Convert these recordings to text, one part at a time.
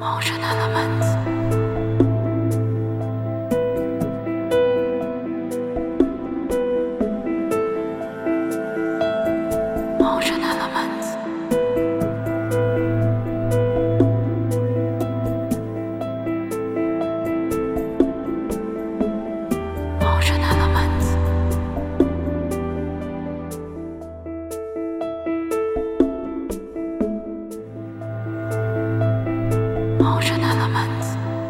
Ocean elements. Ocean elements. Ocean elements. Ocean elements.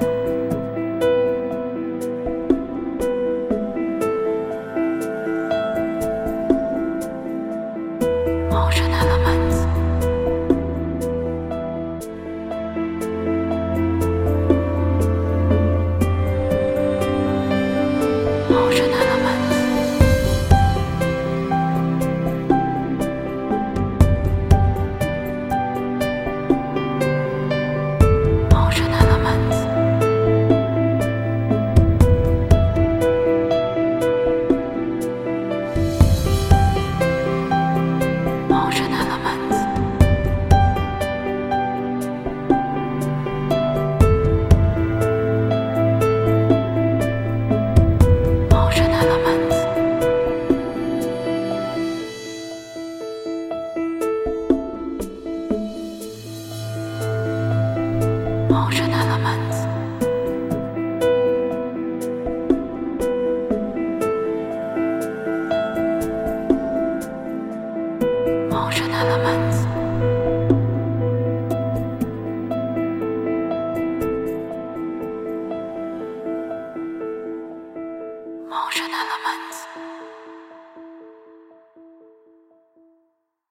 Ocean elements. Ocean elements. Ocean elements. Ocean elements. Ocean elements. Ocean elements. Ocean elements.